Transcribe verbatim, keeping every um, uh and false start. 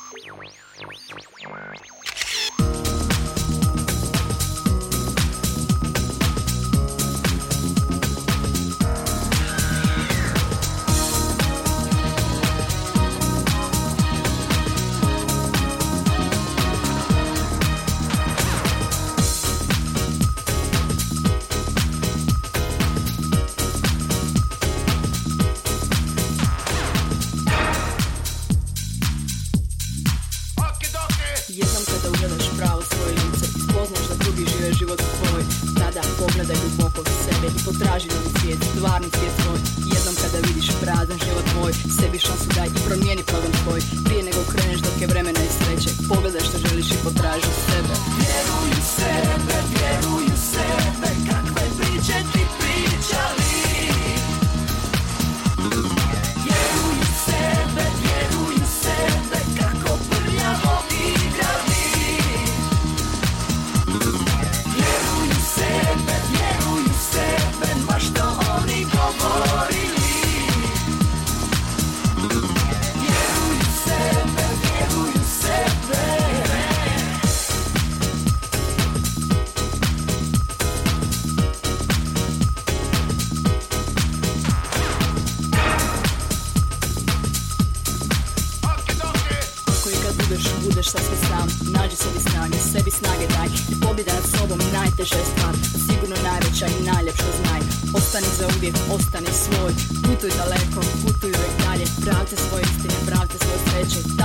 Jednom kada ugledaš pravo svoje lice, spoznaš da drugi žive život tvoj, tada pogledaj duboko u sebe i potraži novi svijet, stvarni svijet tvoj. Jednom kada vidiš prazan život tvoj, sebi šansu daj i promijeni program tvoj. Prije nego kreneš dok je vremena i sreće, pogledaj što želiš i potraži sebe. Vjeruj u sebe, vjeruj u sebe, kakve priče ti pričali. Vjeruj u sebe, vjeruj u sebe, kako prljavo igrali. Vjeruj u sebe, vjeruj u sebe, ma što oni govorili. Vjeruj u sebe, vjeruj u sebe. Budeš, budeš sasvim sam, nađi sebi snage, sebi snage daj. Pobjeda nad sobom najteža je stvar, sigurno najveća i najljepša znaj. Ostani za uvijek, ostani svoj, putuj daleko, putuj uvijek dalje. Pravte svoje istine, pravte svoje sreće,